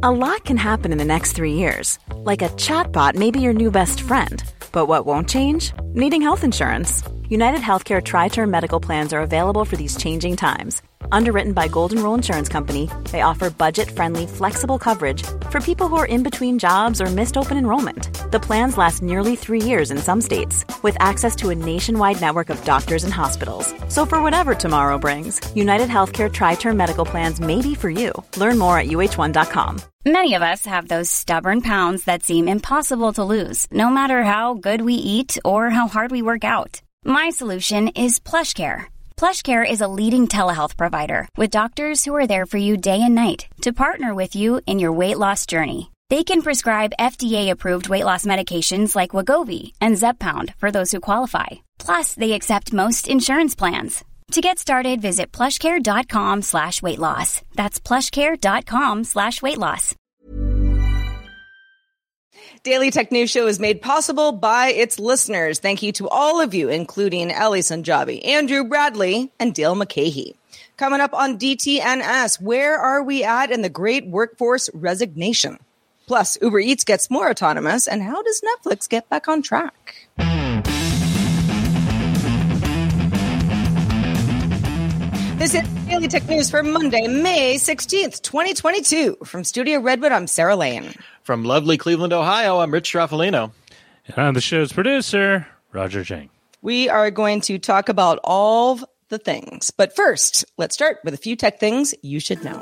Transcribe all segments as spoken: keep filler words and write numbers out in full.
A lot can happen in the next three years. Like a chatbot may be your new best friend. But what won't change? Needing health insurance. United Healthcare Tri-Term Medical Plans are available for these changing times. Underwritten by Golden Rule Insurance Company, they offer budget-friendly, flexible coverage for people who are in between jobs or missed open enrollment. The plans last nearly three years in some states, with access to a nationwide network of doctors and hospitals. So for whatever tomorrow brings, United Healthcare Tri-Term Medical Plans may be for you. Learn more at U H one dot com. Many of us have those stubborn pounds that seem impossible to lose, no matter how good we eat or how hard we work out. My solution is PlushCare. PlushCare is a leading telehealth provider with doctors who are there for you day and night to partner with you in your weight loss journey. They can prescribe F D A-approved weight loss medications like Wegovy and Zepbound for those who qualify. Plus, they accept most insurance plans. To get started, visit plushcare.com slash weight loss. That's plushcare.com slash weight loss. Daily Tech News Show is made possible by its listeners. Thank you to all of you, including Ali Sanjabi, Andrew Bradley, and Dale McCahey. Coming up on D T N S, where are we at in the great workforce resignation? Plus, Uber Eats gets more autonomous, and how does Netflix get back on track? This is Daily Tech News for Monday, May sixteenth, twenty twenty-two. From Studio Redwood, I'm Sarah Lane. From lovely Cleveland, Ohio, I'm Rich Straffolino. And I'm the show's producer, Roger Chang. We are going to talk about all the things. But first, let's start with a few tech things you should know.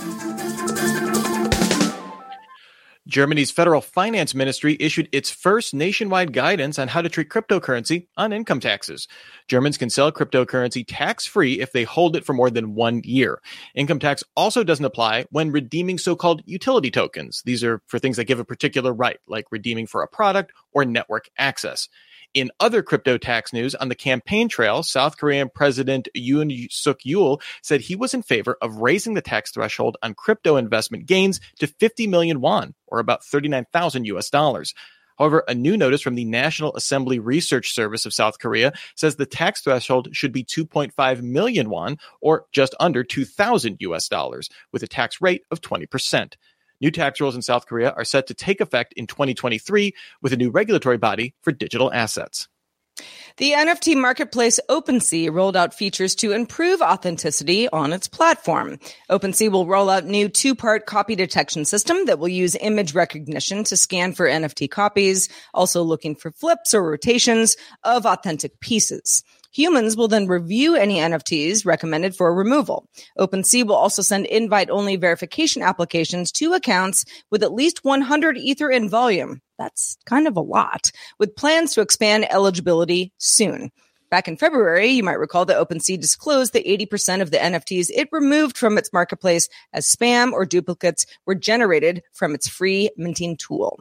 Germany's Federal Finance Ministry issued its first nationwide guidance on how to treat cryptocurrency on income taxes. Germans can sell cryptocurrency tax-free if they hold it for more than one year. Income tax also doesn't apply when redeeming so-called utility tokens. These are for things that give a particular right, like redeeming for a product or network access. In other crypto tax news, on the campaign trail, South Korean President Yoon Suk Yeol said he was in favor of raising the tax threshold on crypto investment gains to fifty million won, or about thirty-nine thousand U S dollars. However, a new notice from the National Assembly Research Service of South Korea says the tax threshold should be two point five million won, or just under two thousand U S dollars, with a tax rate of twenty percent. New tax rules in South Korea are set to take effect in twenty twenty-three with a new regulatory body for digital assets. The N F T marketplace OpenSea rolled out features to improve authenticity on its platform. OpenSea will roll out new two-part copy detection system that will use image recognition to scan for N F T copies, also looking for flips or rotations of authentic pieces. Humans will then review any N F Ts recommended for removal. OpenSea will also send invite-only verification applications to accounts with at least one hundred Ether in volume. That's kind of a lot, with plans to expand eligibility soon. Back in February, you might recall that OpenSea disclosed that eighty percent of the N F Ts it removed from its marketplace as spam or duplicates were generated from its free minting tool.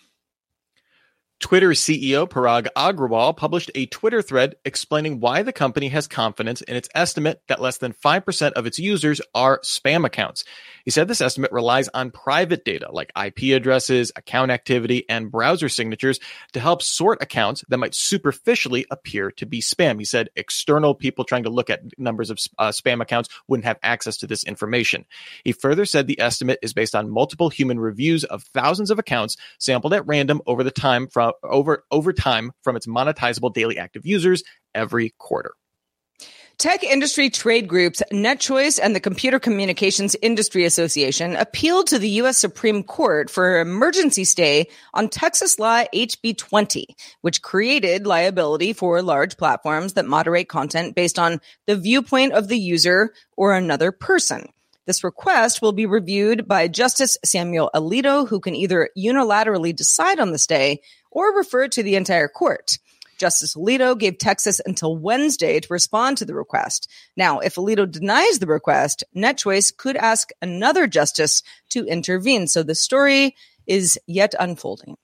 Twitter C E O Parag Agrawal published a Twitter thread explaining why the company has confidence in its estimate that less than five percent of its users are spam accounts. He said this estimate relies on private data like I P addresses, account activity, and browser signatures to help sort accounts that might superficially appear to be spam. He said external people trying to look at numbers of uh, spam accounts wouldn't have access to this information. He further said the estimate is based on multiple human reviews of thousands of accounts sampled at random over the time from over over time from its monetizable daily active users every quarter. Tech industry trade groups NetChoice and the Computer Communications Industry Association appealed to the U S Supreme Court for an emergency stay on Texas Law H B twenty, which created liability for large platforms that moderate content based on the viewpoint of the user or another person. This request will be reviewed by Justice Samuel Alito, who can either unilaterally decide on the stay or refer it to the entire court. Justice Alito gave Texas until Wednesday to respond to the request. Now, if Alito denies the request, NetChoice could ask another justice to intervene. So the story is yet unfolding.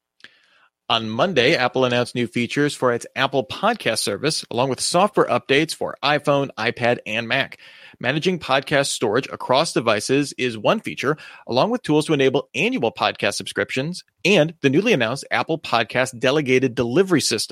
On Monday, Apple announced new features for its Apple Podcast service, along with software updates for iPhone, iPad, and Mac. Managing podcast storage across devices is one feature, along with tools to enable annual podcast subscriptions, and the newly announced Apple Podcast Delegated Delivery System,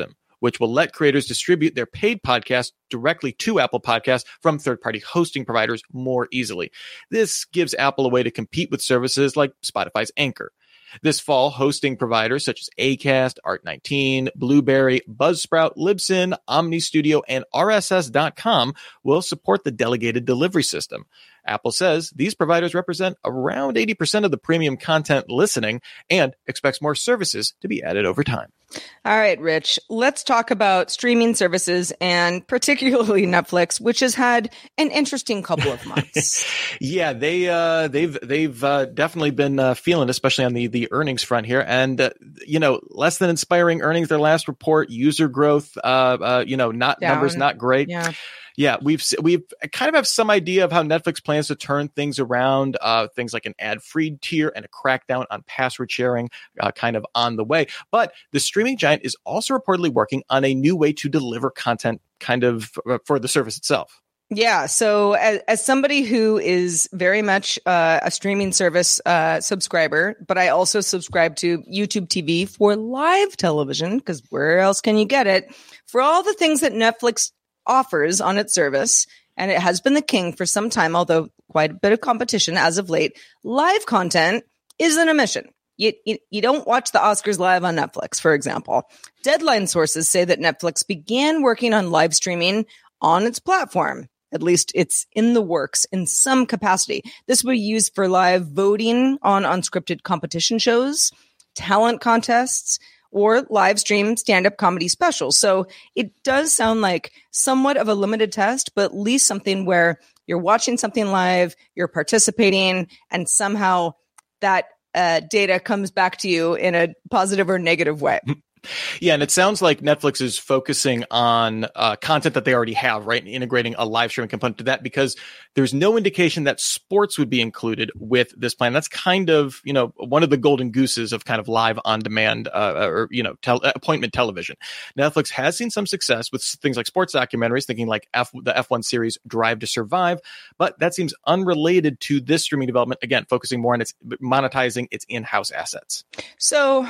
which will let creators distribute their paid podcasts directly to Apple Podcasts from third-party hosting providers more easily. This gives Apple a way to compete with services like Spotify's Anchor. This fall, hosting providers such as Acast, Art nineteen, Blueberry, Buzzsprout, Libsyn, Omni Studio, and R S S dot com will support the delegated delivery system. Apple says these providers represent around eighty percent of the premium content listening and expects more services to be added over time. All right, Rich, let's talk about streaming services and particularly Netflix, which has had an interesting couple of months. yeah, they uh, they've they've uh, definitely been uh, feeling, especially on the the earnings front here, and uh, you know, less than inspiring earnings. Their last report, user growth, uh, uh, you know, not Down. numbers not great. Yeah. Yeah, we've we've kind of have some idea of how Netflix plans to turn things around. Uh, things like an ad-free tier and a crackdown on password sharing, uh, kind of on the way. But the streaming giant is also reportedly working on a new way to deliver content, kind of uh, for the service itself. Yeah. So as, as somebody who is very much uh, a streaming service uh, subscriber, but I also subscribe to YouTube T V for live television, because where else can you get it? For all the things that Netflix offers on its service, and it has been the king for some time, although quite a bit of competition as of late, live content is an omission. You, you, you don't watch the Oscars live on Netflix, for example. Deadline sources say that Netflix began working on live streaming on its platform. At least it's in the works in some capacity. This will be used for live voting on unscripted competition shows, talent contests, or live stream stand-up comedy specials. So it does sound like somewhat of a limited test, but at least something where you're watching something live, you're participating, and somehow that uh, data comes back to you in a positive or negative way. Yeah, and it sounds like Netflix is focusing on uh, content that they already have, right? And integrating a live streaming component to that, because there's no indication that sports would be included with this plan. That's kind of, you know, one of the golden gooses of kind of live on demand uh, or, you know, tel- appointment television. Netflix has seen some success with things like sports documentaries, thinking like F- the F one series Drive to Survive, but that seems unrelated to this streaming development. Again, focusing more on its monetizing its in-house assets. So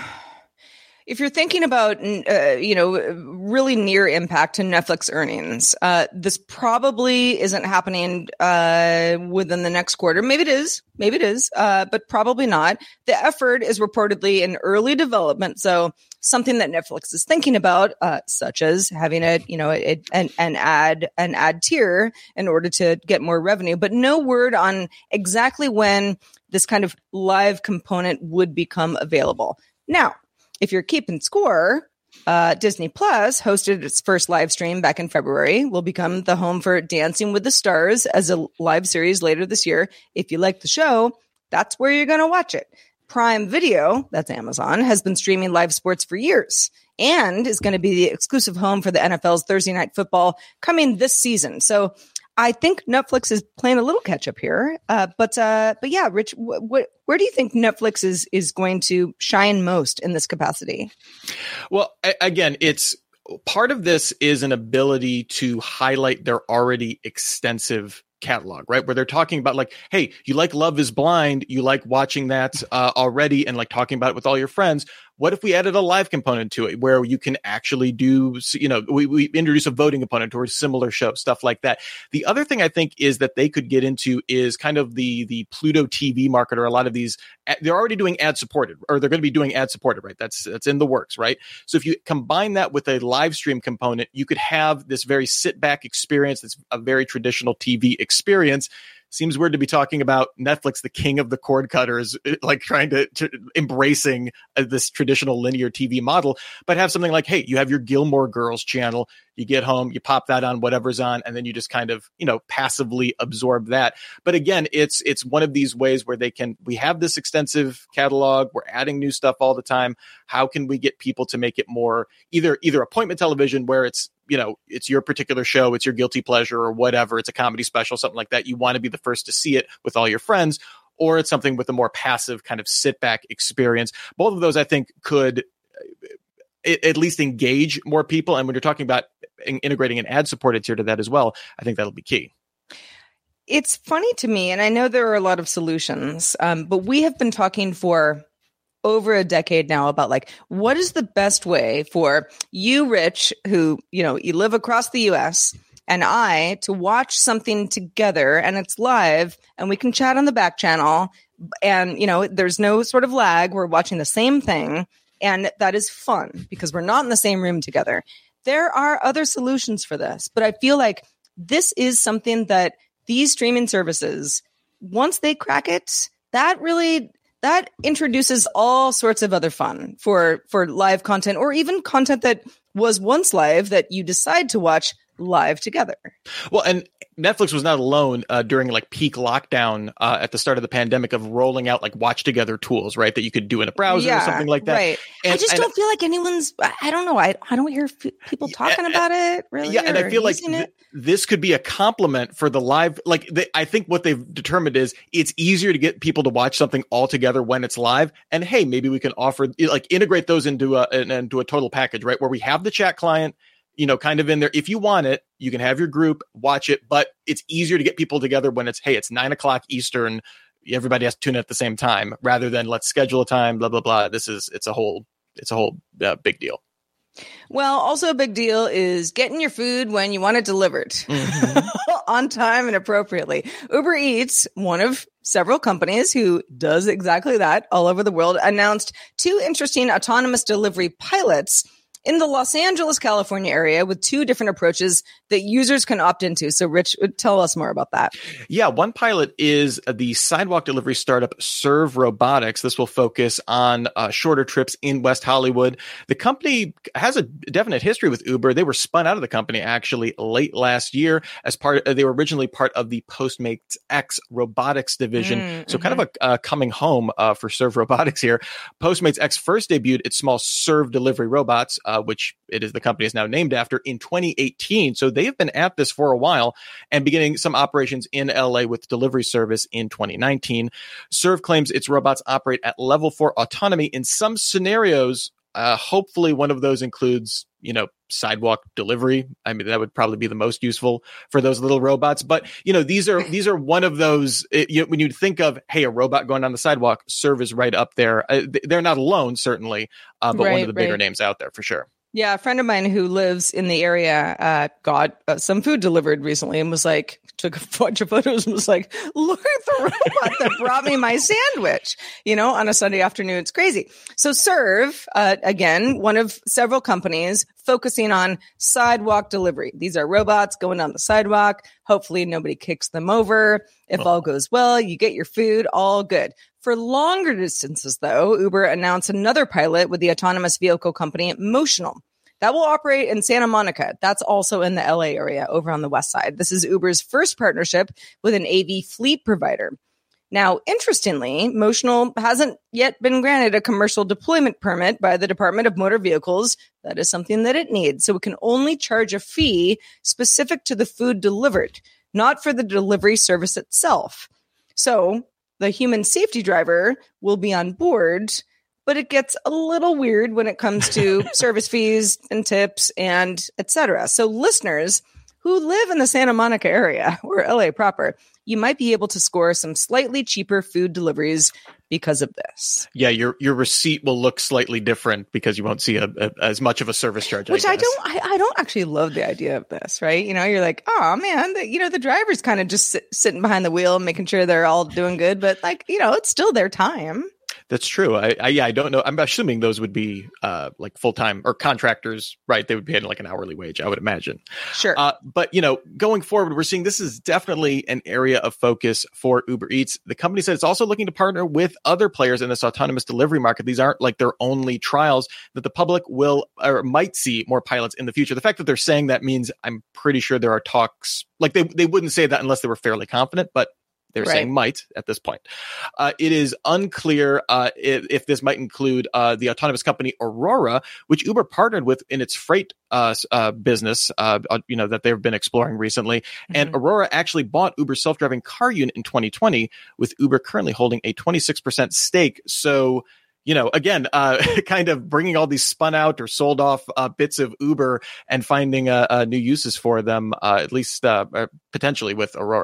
if you're thinking about, uh, you know, really near impact to Netflix earnings, uh, this probably isn't happening uh, within the next quarter. Maybe it is, maybe it is, uh, but probably not. The effort is reportedly in early development, so something that Netflix is thinking about, uh, such as having a, you know, a, an, an ad, an ad tier in order to get more revenue, but no word on exactly when this kind of live component would become available. Now, if you're keeping score, uh, Disney Plus hosted its first live stream back in February, will become the home for Dancing with the Stars as a live series later this year. If you like the show, that's where you're going to watch it. Prime Video, that's Amazon, has been streaming live sports for years and is going to be the exclusive home for the N F L's Thursday Night Football coming this season. So I think Netflix is playing a little catch up here. Uh, but uh, but yeah, Rich, wh- wh- where do you think Netflix is is going to shine most in this capacity? Well, I, again, it's part of this is an ability to highlight their already extensive catalog, right? Where they're talking about like, hey, you like Love is Blind, you like watching that uh, already and like talking about it with all your friends. What if we added a live component to it where you can actually do, you know, we, we introduce a voting component to a similar show, stuff like that. The other thing I think is that they could get into is kind of the, the Pluto T V market, or a lot of these, they're already doing ad supported, or they're going to be doing ad supported, right? That's, that's in the works, right? So if you combine that with a live stream component, you could have this very sit back experience. That's a very traditional T V experience. Seems weird to be talking about Netflix, the king of the cord cutters, like trying to, to embracing uh, this traditional linear T V model, but have something like, hey, you have your Gilmore Girls channel. You get home, you pop that on, whatever's on, and then you just kind of, you know, passively absorb that. But again, it's it's one of these ways where they can, we have this extensive catalog, we're adding new stuff all the time. How can we get people to make it more either either appointment television, where it's, you know, it's your particular show, it's your guilty pleasure or whatever, it's a comedy special, something like that. You want to be the first to see it with all your friends, or it's something with a more passive kind of sit back experience. Both of those, I think, could at least engage more people. And when you're talking about integrating an ad supported tier to that as well, I think that'll be key. It's funny to me, and I know there are a lot of solutions, um, but we have been talking for over a decade now about like, what is the best way for you, Rich, who, you know, you live across the U S, and I to watch something together and it's live and we can chat on the back channel and, you know, there's no sort of lag. We're watching the same thing. And that is fun because we're not in the same room together. There are other solutions for this, but I feel like this is something that these streaming services, once they crack it, that really, that introduces all sorts of other fun for, for live content or even content that was once live that you decide to watch live together. Well, and Netflix was not alone uh, during like peak lockdown uh, at the start of the pandemic of rolling out like watch together tools, right? That you could do in a browser yeah, or something like that. Right. And, I just and, don't feel like anyone's, I don't know. I, I don't hear f- people talking yeah, about it really. Yeah. And I feel like th- this could be a compliment for the live. Like they, I think what they've determined is it's easier to get people to watch something all together when it's live. And hey, maybe we can offer like integrate those into a, into a total package, right? Where we have the chat client, you know, kind of in there. If you want it, you can have your group watch it, but it's easier to get people together when it's, hey, it's nine o'clock Eastern. Everybody has to tune in at the same time rather than let's schedule a time, blah, blah, blah. This is, it's a whole, it's a whole uh, big deal. Well, also a big deal is getting your food when you want it delivered mm-hmm. on time and appropriately. Uber Eats, one of several companies who does exactly that all over the world, announced two interesting autonomous delivery pilots in the Los Angeles, California area with two different approaches that users can opt into. So Rich, tell us more about that. Yeah, one pilot is the sidewalk delivery startup Serve Robotics. This will focus on uh, shorter trips in West Hollywood. The company has a definite history with Uber. They were spun out of the company actually late last year as part, uh, they were originally part of the Postmates X robotics division. Mm, so mm-hmm. kind of a uh, coming home uh, for Serve Robotics here. Postmates X first debuted its small Serve delivery robots, uh, which it is the company is now named after, in twenty eighteen. So they have been at this for a while and beginning some operations in L A with delivery service in twenty nineteen. Serve claims its robots operate at level four autonomy in some scenarios. Uh, hopefully one of those includes, you know, sidewalk delivery. I mean, that would probably be the most useful for those little robots. But, you know, these are these are one of those, it, you, when you think of, hey, a robot going down the sidewalk, Serve is right up there. Uh, they're not alone, certainly, uh, but right, one of the bigger right. names out there for sure. Yeah, a friend of mine who lives in the area uh, got uh, some food delivered recently and was like, took a bunch of photos and was like, look at the robot that brought me my sandwich, you know, on a Sunday afternoon. It's crazy. So Serve, uh, again, one of several companies focusing on sidewalk delivery. These are robots going down the sidewalk. Hopefully nobody kicks them over. If oh. all goes well, you get your food, all good. For longer distances, though, Uber announced another pilot with the autonomous vehicle company Motional. That will operate in Santa Monica. That's also in the L A area over on the west side. This is Uber's first partnership with an A V fleet provider. Now, interestingly, Motional hasn't yet been granted a commercial deployment permit by the Department of Motor Vehicles. That is something that it needs. So it can only charge a fee specific to the food delivered, not for the delivery service itself. So the human safety driver will be on board, but it gets a little weird when it comes to service fees and tips and et cetera. So listeners who live in the Santa Monica area or L A proper, you might be able to score some slightly cheaper food deliveries because of this. Yeah, your your receipt will look slightly different because you won't see a, a, as much of a service charge. Which I, I don't, I, I don't actually love the idea of this, right? You know, you're like, oh man, the, you know, the driver's kind of just sit, sitting behind the wheel and making sure they're all doing good, but like, you know, it's still their time. That's true. I, I yeah, I don't know. I'm assuming those would be uh, like full time or contractors, right? They would be paid like an hourly wage, I would imagine. Sure. Uh, but you know, going forward, we're seeing this is definitely an area of focus for Uber Eats. The company said it's also looking to partner with other players in this autonomous delivery market. These aren't like their only trials. That the public will or might see more pilots in the future. The fact that they're saying that means I'm pretty sure there are talks. Like they they wouldn't say that unless they were fairly confident, but they're right. saying might at this point. Uh, it is unclear uh, if, if this might include uh, the autonomous company Aurora, which Uber partnered with in its freight uh, uh, business, uh, you know, that they've been exploring recently. Mm-hmm. And Aurora actually bought Uber's self-driving car unit in twenty twenty, with Uber currently holding a twenty-six percent stake. So, you know, again, uh, kind of bringing all these spun out or sold off uh, bits of Uber and finding uh, uh, new uses for them, uh, at least uh, potentially with Aurora.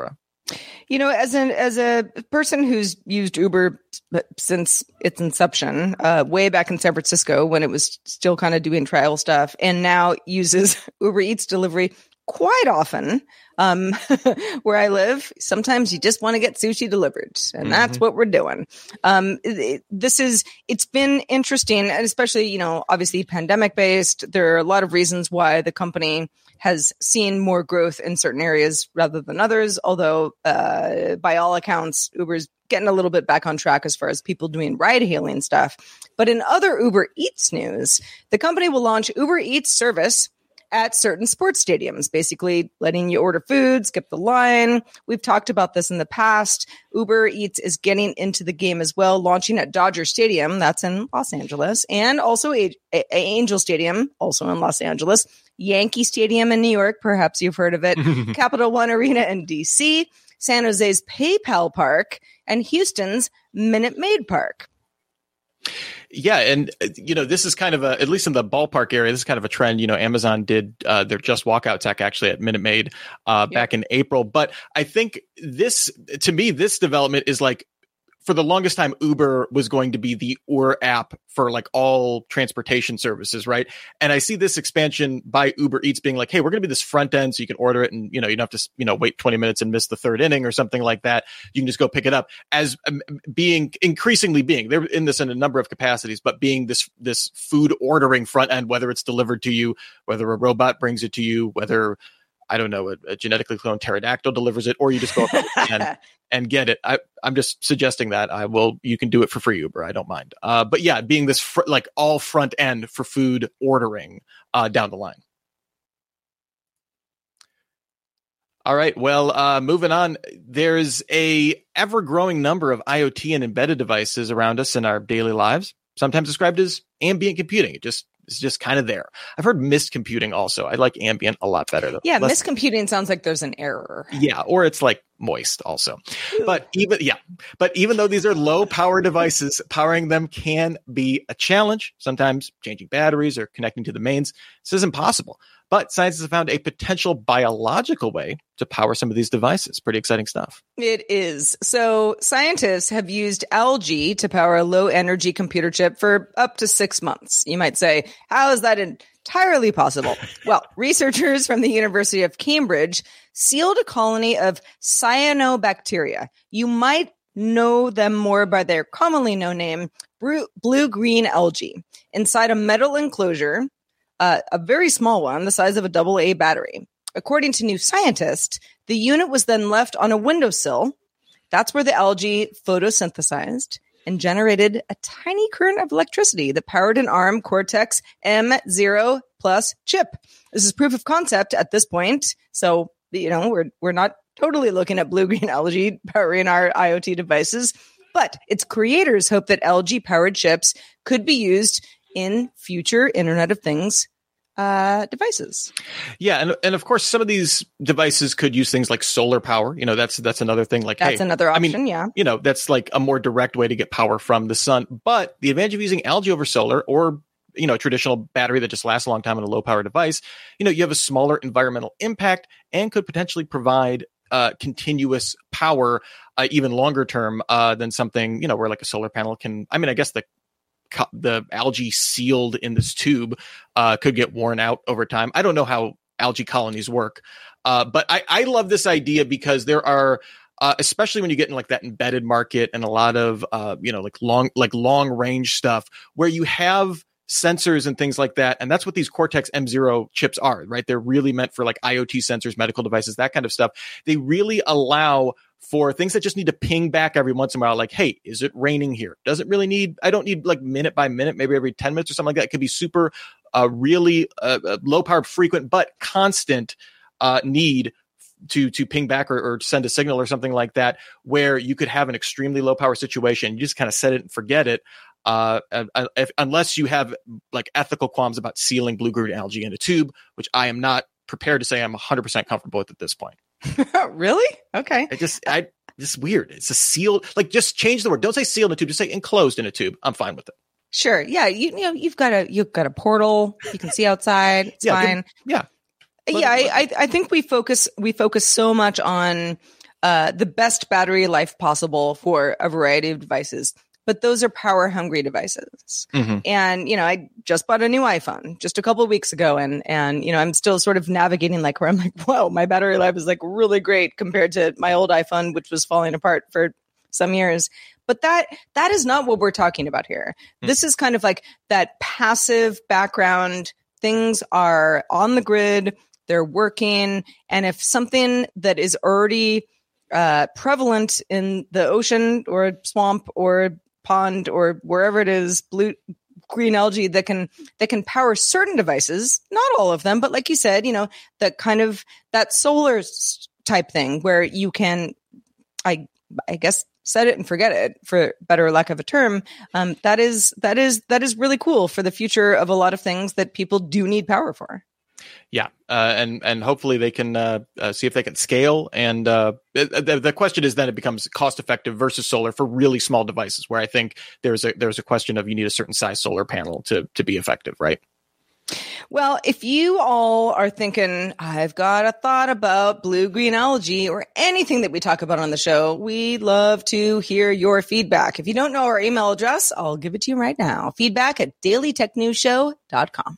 You know, as an as a person who's used Uber since its inception, uh, way back in San Francisco when it was still kind of doing trial stuff, and now uses Uber Eats delivery quite often, um, where I live, sometimes you just want to get sushi delivered, and mm-hmm. that's what we're doing. Um, it, this is, it's been interesting, and especially, you know, obviously pandemic based. There are a lot of reasons why the company has seen more growth in certain areas rather than others. Although, uh, by all accounts, Uber's getting a little bit back on track as far as people doing ride hailing stuff. But in other Uber Eats news, the company will launch Uber Eats service at certain sports stadiums, basically letting you order food, skip the line. We've talked about this in the past. Uber Eats is getting into the game as well, launching at Dodger Stadium, that's in Los Angeles, and also a- a- Angel Stadium, also in Los Angeles, Yankee Stadium in New York, perhaps you've heard of it, Capital One Arena in D C, San Jose's PayPal Park, and Houston's Minute Maid Park. Yeah. And, you know, this is kind of a, at least in the ballpark area, this is kind of a trend. You know, Amazon did uh, their Just Walkout tech actually at Minute Maid uh, yep. back in April. But I think this, to me, this development is like, for the longest time, Uber was going to be the Ur app for like all transportation services, right? And I see this expansion by Uber Eats being like, hey, we're going to be this front end so you can order it and, you know, you don't have to, you know, wait twenty minutes and miss the third inning or something like that. You can just go pick it up as um, being increasingly being, they're in this in a number of capacities, but being this, this food ordering front end, whether it's delivered to you, whether a robot brings it to you, whether, I don't know, a, a genetically cloned pterodactyl delivers it, or you just go up and, and get it. I, I'm just suggesting that I will, you can do it for free, Uber. I don't mind. Uh, but yeah, being this fr- like all front end for food ordering uh, down the line. All right. Well, uh, moving on, there's a ever growing number of IoT and embedded devices around us in our daily lives, sometimes described as ambient computing. It just It's just kind of there. I've heard mist computing also. I like ambient a lot better though. Yeah, Less, mist computing sounds like there's an error. Yeah, or it's like moist also. Ooh. But even yeah, but even though these are low power devices, powering them can be a challenge. Sometimes changing batteries or connecting to the mains, this isn't possible. But scientists have found a potential biological way to power some of these devices. Pretty exciting stuff. It is. So scientists have used algae to power a low energy computer chip for up to six months. You might say, how is that entirely possible? Well, researchers from the University of Cambridge sealed a colony of cyanobacteria. You might know them more by their commonly known name, blue-green algae, inside a metal enclosure. Uh, a very small one, the size of a double A battery. According to New Scientist, the unit was then left on a windowsill. That's where the algae photosynthesized and generated a tiny current of electricity that powered an ARM Cortex M zero Plus chip. This is proof of concept at this point. So, you know, we're we're not totally looking at blue-green algae powering our IoT devices, but its creators hope that algae-powered chips could be used in future Internet of Things uh, devices. Yeah, and and of course, some of these devices could use things like solar power. You know, that's that's another thing. Like, that's hey, another option. I mean, yeah, you know, that's like a more direct way to get power from the sun. But the advantage of using algae over solar, or you know, a traditional battery that just lasts a long time on a low power device, you know, you have a smaller environmental impact and could potentially provide uh, continuous power, uh, even longer term uh, than something, you know, where like a solar panel can. I mean, I guess the the algae sealed in this tube uh, could get worn out over time. I don't know how algae colonies work, uh, but I, I love this idea because there are, uh, especially when you get in like that embedded market and a lot of, uh, you know, like long, like long range stuff where you have sensors and things like that. And that's what these Cortex M zero chips are, right? They're really meant for like IoT sensors, medical devices, that kind of stuff. They really allow for things that just need to ping back every once in a while. Like, hey, is it raining here? Doesn't really need, I don't need like minute by minute, maybe every ten minutes or something like that. It could be super, uh, really uh, low power, frequent, but constant uh, need to to ping back or, or send a signal or something like that, where you could have an extremely low power situation. You just kind of set it and forget it. Uh, if, unless you have like ethical qualms about sealing blue-green algae in a tube, which I am not prepared to say I'm one hundred percent comfortable with at this point. Really? Okay. It just, I just weird. It's a sealed, like just change the word. Don't say sealed in a tube. Just say enclosed in a tube. I'm fine with it. Sure. Yeah. You, you know, you've got a, you've got a portal. You can see outside. It's yeah, fine. Good, yeah. Yeah. I, I, I think we focus, we focus so much on, uh, the best battery life possible for a variety of devices. But those are power hungry devices. Mm-hmm. And, you know, I just bought a new iPhone just a couple of weeks ago. And, and, you know, I'm still sort of navigating like where I'm like, whoa, my battery life is like really great compared to my old iPhone, which was falling apart for some years. But that, that is not what we're talking about here. Mm-hmm. This is kind of like that passive background. Things are on the grid. They're working. And if something that is already uh, prevalent in the ocean or swamp or pond or wherever it is, blue, green algae that can, that can power certain devices, not all of them, but like you said, you know, that kind of that solar type thing where you can, I, I guess, set it and forget it, for better lack of a term. Um, that is, that is, that is really cool for the future of a lot of things that people do need power for. Yeah, uh, and and hopefully they can uh, uh, see if they can scale. And uh, the, the question is then it becomes cost effective versus solar for really small devices, where I think there's a there's a question of you need a certain size solar panel to to be effective, right? Well, if you all are thinking, I've got a thought about blue-green algae or anything that we talk about on the show, we'd love to hear your feedback. If you don't know our email address, I'll give it to you right now. Feedback at daily tech news show dot com.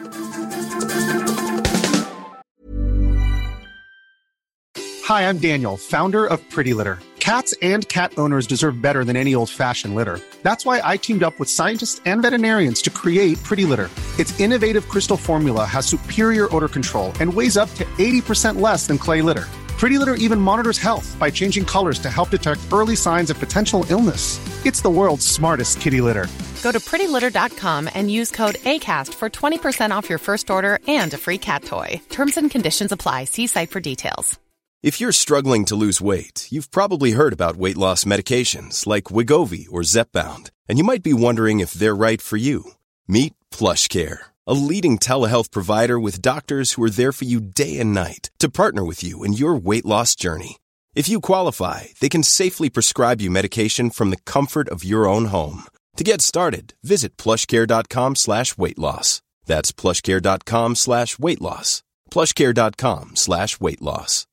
Hi, I'm Daniel, founder of Pretty Litter. Cats and cat owners deserve better than any old-fashioned litter. That's why I teamed up with scientists and veterinarians to create Pretty Litter. Its innovative crystal formula has superior odor control and weighs up to eighty percent less than clay litter. Pretty Litter even monitors health by changing colors to help detect early signs of potential illness. It's the world's smartest kitty litter. Go to pretty litter dot com and use code ACAST for twenty percent off your first order and a free cat toy. Terms and conditions apply. See site for details. If you're struggling to lose weight, you've probably heard about weight loss medications like Wegovy or Zepbound, and you might be wondering if they're right for you. Meet PlushCare, a leading telehealth provider with doctors who are there for you day and night to partner with you in your weight loss journey. If you qualify, they can safely prescribe you medication from the comfort of your own home. To get started, visit plushcare.com slash weight loss. That's plushcare.com slash weight loss. plushcare.com slash weight loss.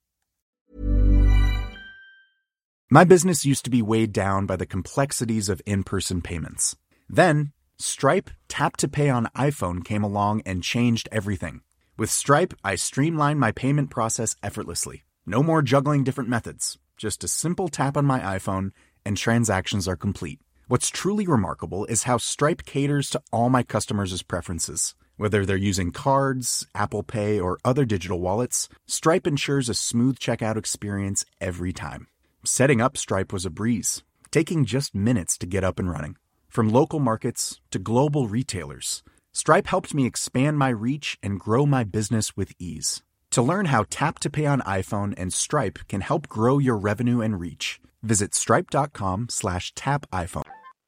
My business used to be weighed down by the complexities of in-person payments. Then, Stripe Tap to Pay on iPhone came along and changed everything. With Stripe, I streamlined my payment process effortlessly. No more juggling different methods. Just a simple tap on my iPhone and transactions are complete. What's truly remarkable is how Stripe caters to all my customers' preferences. Whether they're using cards, Apple Pay, or other digital wallets, Stripe ensures a smooth checkout experience every time. Setting up Stripe was a breeze, taking just minutes to get up and running. From local markets to global retailers, Stripe helped me expand my reach and grow my business with ease. To learn how Tap to Pay on iPhone and Stripe can help grow your revenue and reach, visit stripe.com slash tap iPhone.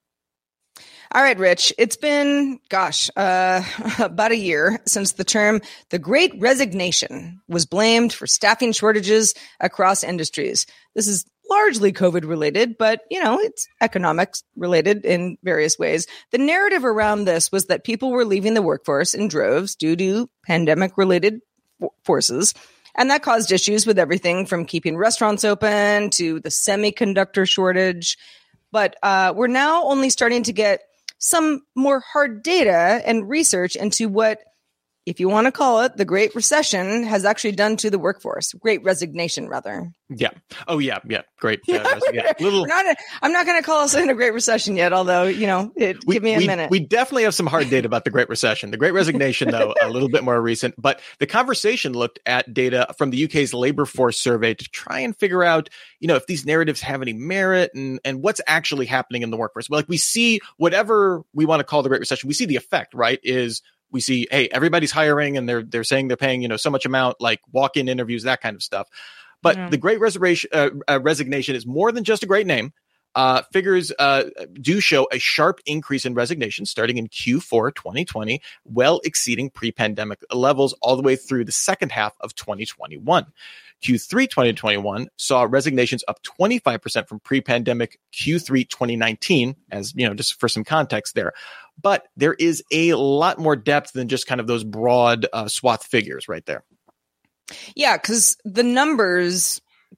All right, Rich, it's been, gosh, uh, about a year since the term the Great Resignation was blamed for staffing shortages across industries. This is largely COVID related, but, you know, it's economics related in various ways. The narrative around this was that people were leaving the workforce in droves due to pandemic related forces. And that caused issues with everything from keeping restaurants open to the semiconductor shortage. But uh, we're now only starting to get some more hard data and research into what, if you want to call it, the Great Recession has actually done to the workforce. Great Resignation, rather. Yeah. Oh, yeah. Yeah. Great. Uh, yeah. Little. Not, I'm not going to call us in a Great Recession yet, although, you know, it, we, give me a we, minute. We definitely have some hard data about the Great Recession. The Great Resignation, though, a little bit more recent. But the conversation looked at data from the U K's labor force survey to try and figure out, you know, if these narratives have any merit and, and what's actually happening in the workforce. Well, like we see whatever we want to call the Great Recession, we see the effect, right, is we see, hey, everybody's hiring and they're they're saying they're paying, you know, so much amount, like walk-in interviews, that kind of stuff. But yeah. the Great Reservation, uh, uh, Resignation is more than just a great name. Uh, figures uh, do show a sharp increase in resignation starting in Q four twenty twenty, well exceeding pre-pandemic levels all the way through the second half of twenty twenty-one. Q three twenty twenty-one saw resignations up twenty-five percent from pre-pandemic Q three twenty nineteen, as you know, just for some context there. But there is a lot more depth than just kind of those broad uh, swath figures right there. Yeah, because the numbers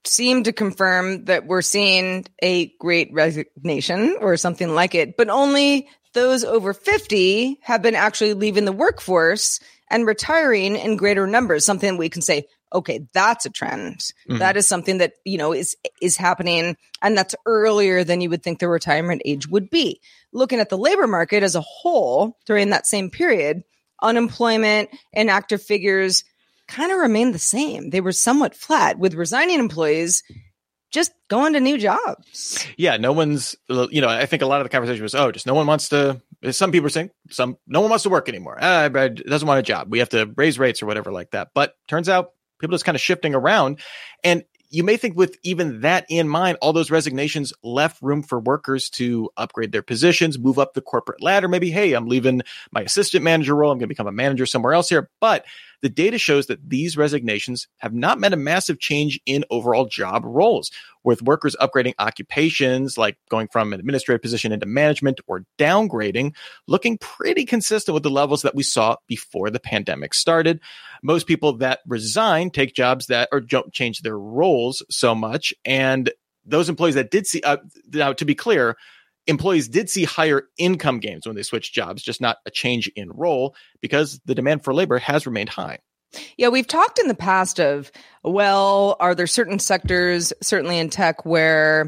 seem to confirm that we're seeing a great resignation or something like it, but only those over fifty have been actually leaving the workforce and retiring in greater numbers, something we can say, okay, that's a trend. Mm-hmm. That is something that, you know, is is happening, and that's earlier than you would think the retirement age would be. Looking at the labor market as a whole during that same period, unemployment and active figures kind of remained the same. They were somewhat flat, with resigning employees just going to new jobs. Yeah, no one's, you know, I think a lot of the conversation was, oh, just no one wants to, some people are saying, some, no one wants to work anymore. Uh, doesn't want a job. We have to raise rates or whatever like that. But turns out people just kind of shifting around. And you may think with even that in mind, all those resignations left room for workers to upgrade their positions, move up the corporate ladder. Maybe, hey, I'm leaving my assistant manager role. I'm going to become a manager somewhere else here. But the data shows that these resignations have not meant a massive change in overall job roles, with workers upgrading occupations, like going from an administrative position into management or downgrading, looking pretty consistent with the levels that we saw before the pandemic started. Most people that resign take jobs that or don't change their roles so much. And those employees that did see, uh, now to be clear, employees did see higher income gains when they switched jobs, just not a change in role, because the demand for labor has remained high. Yeah, we've talked in the past of, well, are there certain sectors, certainly in tech, where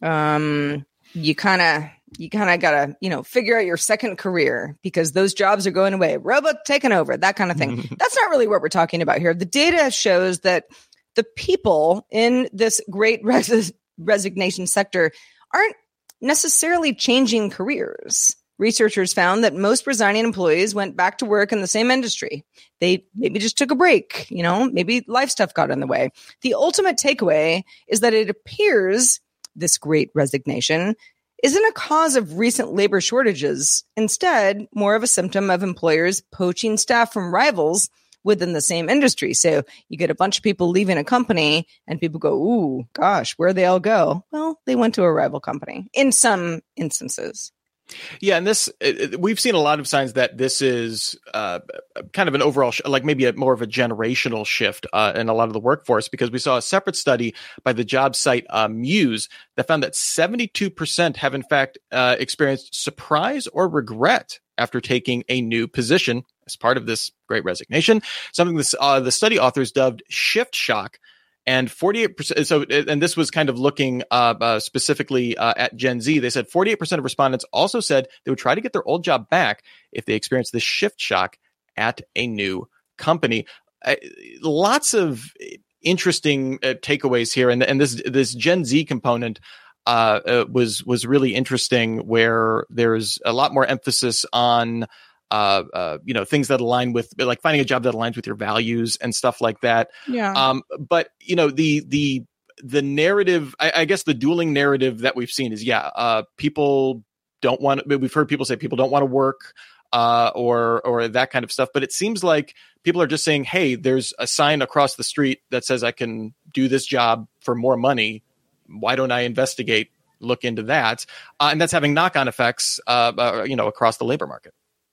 um, you kind of you kind of got to, you know, figure out your second career because those jobs are going away, robot taking over, that kind of thing. That's not really what we're talking about here. The data shows that the people in this great res- resignation sector aren't necessarily changing careers. Researchers found that most resigning employees went back to work in the same industry. They maybe just took a break, you know, maybe life stuff got in the way. The ultimate takeaway is that it appears this great resignation isn't a cause of recent labor shortages. Instead, more of a symptom of employers poaching staff from rivals within the same industry. So you get a bunch of people leaving a company and people go, ooh, gosh, where'd they all go? Well, they went to a rival company in some instances. Yeah, and this it, we've seen a lot of signs that this is uh, kind of an overall, sh- like maybe a, more of a generational shift uh, in a lot of the workforce, because we saw a separate study by the job site uh, Muse that found that seventy-two percent have in fact uh, experienced surprise or regret after taking a new position as part of this great resignation, something this, uh, the study authors dubbed shift shock. And forty-eight percent, so, and this was kind of looking uh, uh, specifically uh, at Gen Z. They said forty-eight percent of respondents also said they would try to get their old job back if they experienced this shift shock at a new company. Uh, lots of interesting uh, takeaways here, and and this this Gen Z component uh, uh, was was really interesting, where there's a lot more emphasis on. Uh, uh, you know, things that align with, like finding a job that aligns with your values and stuff like that. Yeah. Um, but you know, the the the narrative, I, I guess, the dueling narrative that we've seen is, yeah, uh, people don't want. We've heard people say people don't want to work, uh, or or that kind of stuff. But it seems like people are just saying, hey, there's a sign across the street that says I can do this job for more money. Why don't I investigate, look into that? Uh, and that's having knock-on effects, uh, uh, you know, across the labor market.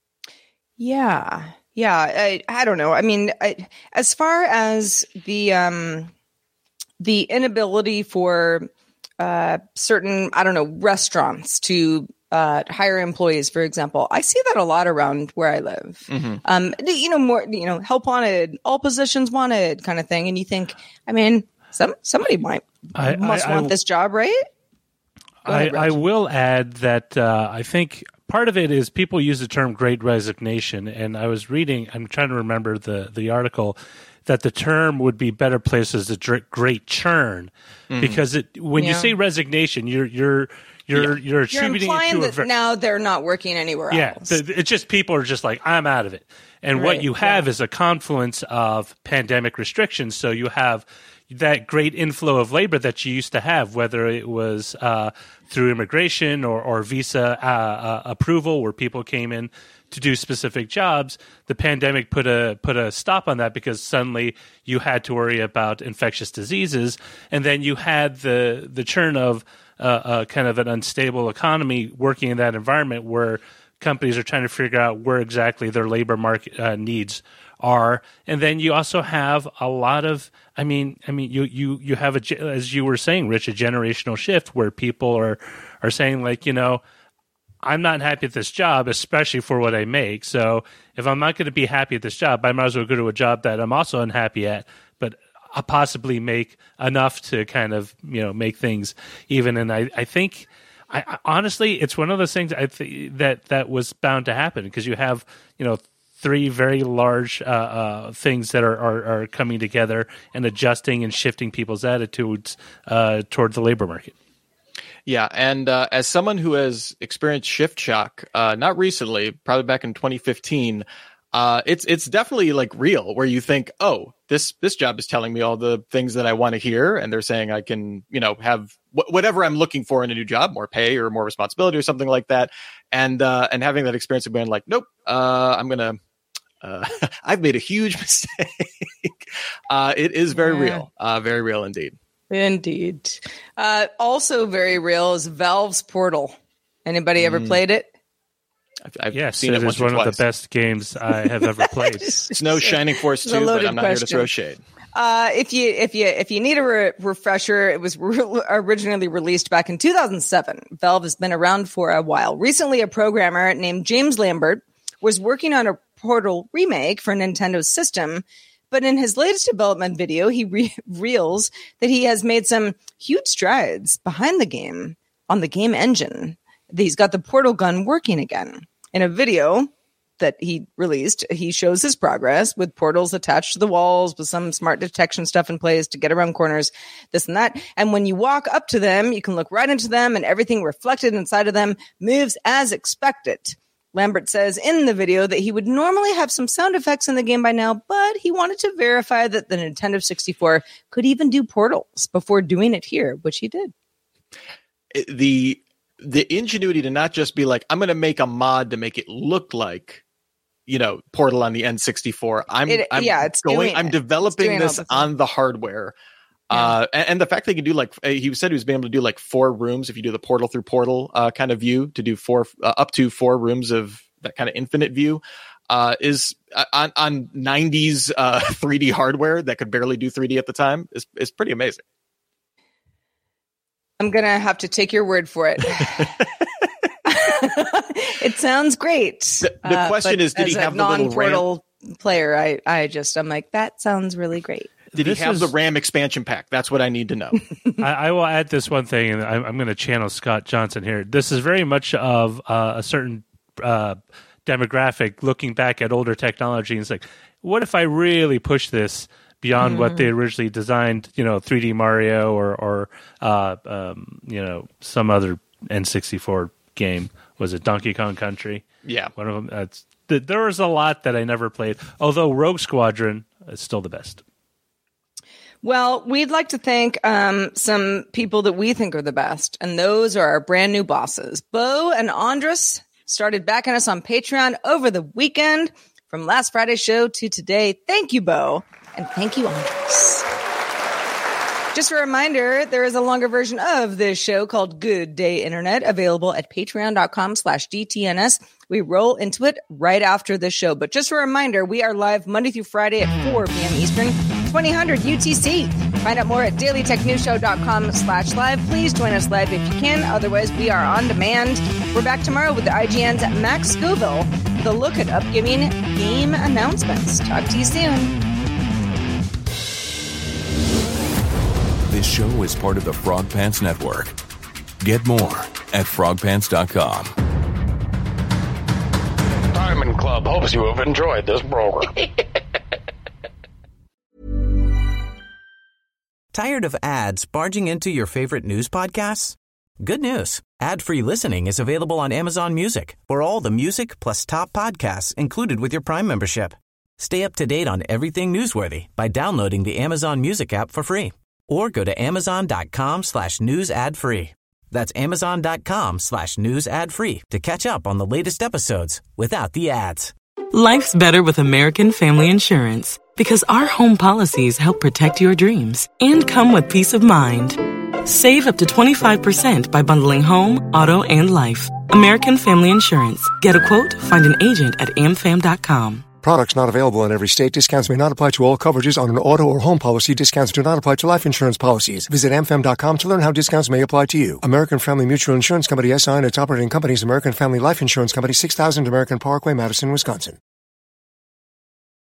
Yeah. Yeah. I, I don't know. I mean, I, as far as the, um, the inability for, uh, certain, I don't know, restaurants to, uh, hire employees, for example, I see that a lot around where I live. Mm-hmm. Um, you know, more, you know, help wanted, all positions wanted kind of thing. And you think, I mean, some, somebody might, I, must I, want I, this job, right? I, I will add that, uh, I think, part of it is people use the term great resignation, and I was reading, I'm trying to remember the, the article, that the term would be better placed as a great churn, mm-hmm. because it when yeah. you say resignation, you're you're you're yeah. you're attributing you're it to that a ver- now they're not working anywhere yeah, else. Yeah, it's just people are just like, I'm out of it, and right. what you have yeah. is a confluence of pandemic restrictions. So you have that great inflow of labor that you used to have, whether it was uh, through immigration or, or visa uh, uh, approval, where people came in to do specific jobs. The pandemic put a put a stop on that because suddenly you had to worry about infectious diseases, and then you had the the churn of uh, uh, kind of an unstable economy working in that environment where companies are trying to figure out where exactly their labor market uh, needs are. And then you also have a lot of, I mean, I mean, you you you have a, as you were saying, Rich, a generational shift where people are are saying like, you know, I'm not happy at this job, especially for what I make. So if I'm not going to be happy at this job, I might as well go to a job that I'm also unhappy at, but I'll possibly make enough to kind of, you know, make things even. And I, I think, I, I honestly, it's one of those things I th- that that was bound to happen because you have, you know, three very large uh, uh, things that are, are, are coming together and adjusting and shifting people's attitudes uh, toward the labor market. Yeah, and uh, as someone who has experienced shift shock, uh, not recently, probably back in twenty fifteen, uh, it's it's definitely like real. Where you think, oh, this this job is telling me all the things that I want to hear, and they're saying I can, you know, have wh- whatever I'm looking for in a new job, more pay or more responsibility or something like that, and uh, and having that experience of being like, nope, uh, I'm gonna, uh, I've made a huge mistake. uh, it is very yeah. real, uh, very real indeed. Indeed. Uh, also very real is Valve's Portal. Anybody ever Mm. played it? I've, I've yes, seen it, it is one of the best games I have ever played. It's no Shining Force two, but I'm not question. here to throw shade. Uh, if you if you if you need a re- refresher, it was re- originally released back in two thousand seven. Valve has been around for a while. Recently, a programmer named James Lambert was working on a Portal remake for Nintendo's system. But in his latest development video, he re- reveals that he has made some huge strides behind the game on the game engine. He's got the portal gun working again. In a video that he released, he shows his progress with portals attached to the walls with some smart detection stuff in place to get around corners, this and that. And when you walk up to them, you can look right into them and everything reflected inside of them moves as expected. Lambert says in the video that he would normally have some sound effects in the game by now, but he wanted to verify that the Nintendo sixty-four could even do portals before doing it here, which he did. The the ingenuity to not just be like, I'm going to make a mod to make it look like, you know, Portal on the N sixty-four. I'm, it, I'm yeah, it's going, doing I'm it. developing this the on the hardware. Yeah. Uh, and, and the fact that he can do like, he said he was being able to do like four rooms if you do the portal through portal uh, kind of view to do four, uh, up to four rooms of that kind of infinite view uh, is uh, on, on nineties uh, three D hardware that could barely do three D at the time is, is pretty amazing. I'm going to have to take your word for it. It sounds great. The, the uh, question is, did he have the little RAM? Player, I, I just, I'm like, that sounds really great. Did this he have is, the RAM expansion pack? That's what I need to know. I, I will add this one thing, and I'm, I'm going to channel Scott Johnson here. This is very much of uh, a certain uh, demographic looking back at older technology. And it's like, what if I really push this beyond mm-hmm. what they originally designed? You know, three D Mario or or uh, um, you know, some other N sixty-four game. Was it Donkey Kong Country? Yeah, one of them. That's, there was a lot that I never played. Although Rogue Squadron is still the best. Well, we'd like to thank um, some people that we think are the best, and those are our brand new bosses. Bo and Andres started backing us on Patreon over the weekend, from last Friday's show to today. Thank you, Bo, and thank you, Andres. Just a reminder, there is a longer version of this show called Good Day Internet, available at patreon.com slash DTNS. We roll into it right after this show. But just a reminder, we are live Monday through Friday at four p.m. Eastern, twenty hundred U T C. Find out more at dailytechnewsshow.com slash live. Please join us live if you can. Otherwise, we are on demand. We're back tomorrow with the I G N's Max Scoville with a look at upcoming game announcements. Talk to you soon. This show is part of the Frog Pants Network. Get more at frog pants dot com. Diamond Club hopes you have enjoyed this program. Tired of ads barging into your favorite news podcasts? Good news. Ad-free listening is available on Amazon Music for all the music plus top podcasts included with your Prime membership. Stay up to date on everything newsworthy by downloading the Amazon Music app for free. Or go to amazon.com slash news ad free. That's amazon.com slash news ad free to catch up on the latest episodes without the ads. Life's better with American Family Insurance because our home policies help protect your dreams and come with peace of mind. Save up to twenty-five percent by bundling home, auto, and life. American Family Insurance. Get a quote, find an agent at a m fam dot com. Products not available in every state. Discounts may not apply to all coverages on an auto or home policy. Discounts do not apply to life insurance policies. Visit a m fam dot com to learn how discounts may apply to you. American Family Mutual Insurance Company, S I and its operating companies, American Family Life Insurance Company, six thousand American Parkway, Madison, Wisconsin.